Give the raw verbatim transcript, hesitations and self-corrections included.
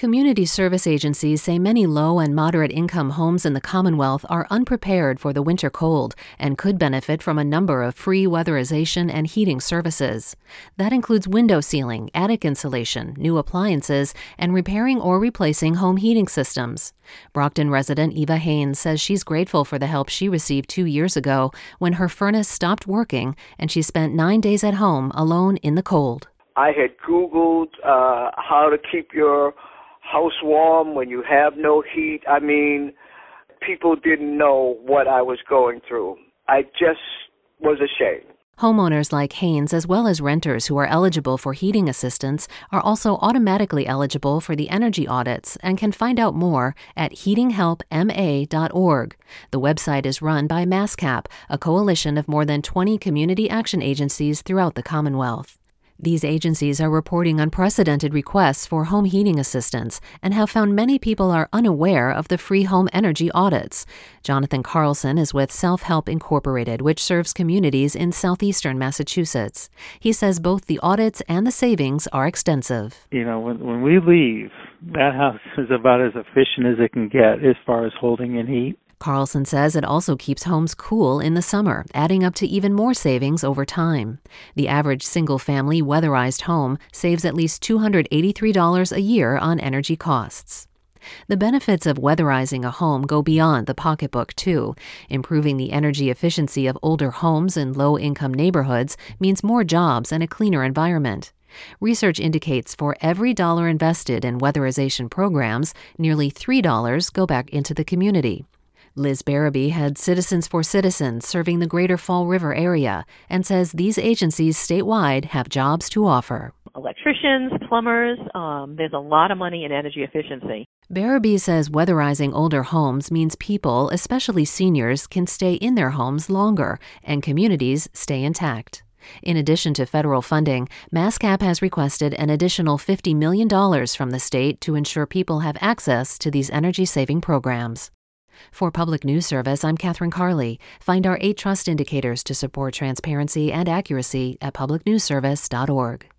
Community service agencies say many low and moderate income homes in the Commonwealth are unprepared for the winter cold and could benefit from a number of free weatherization and heating services. That includes window sealing, attic insulation, new appliances, and repairing or replacing home heating systems. Brockton resident Eva Haynes says she's grateful for the help she received two years ago when her furnace stopped working and she spent nine days at home alone in the cold. I had Googled uh, how to keep your house warm when you have no heat. I mean, people didn't know what I was going through. I just was ashamed. Homeowners like Haynes, as well as renters who are eligible for heating assistance, are also automatically eligible for the energy audits and can find out more at heating help m a dot org. The website is run by MassCap, a coalition of more than twenty community action agencies throughout the Commonwealth. These agencies are reporting unprecedented requests for home heating assistance and have found many people are unaware of the free home energy audits. Jonathan Carlson is with Self-Help Incorporated, which serves communities in southeastern Massachusetts. He says both the audits and the savings are extensive. You know, when, when we leave, that house is about as efficient as it can get as far as holding in heat. Carlson says it also keeps homes cool in the summer, adding up to even more savings over time. The average single-family weatherized home saves at least two hundred eighty-three dollars a year on energy costs. The benefits of weatherizing a home go beyond the pocketbook, too. Improving the energy efficiency of older homes in low-income neighborhoods means more jobs and a cleaner environment. Research indicates for every dollar invested in weatherization programs, nearly three dollars go back into the community. Liz Barabee heads Citizens for Citizens serving the greater Fall River area and says these agencies statewide have jobs to offer. Electricians, plumbers, um, there's a lot of money in energy efficiency. Barabee says weatherizing older homes means people, especially seniors, can stay in their homes longer and communities stay intact. In addition to federal funding, MassCap has requested an additional fifty million dollars from the state to ensure people have access to these energy-saving programs. For Public News Service, I'm Catherine Carley. Find our eight trust indicators to support transparency and accuracy at public news service dot org.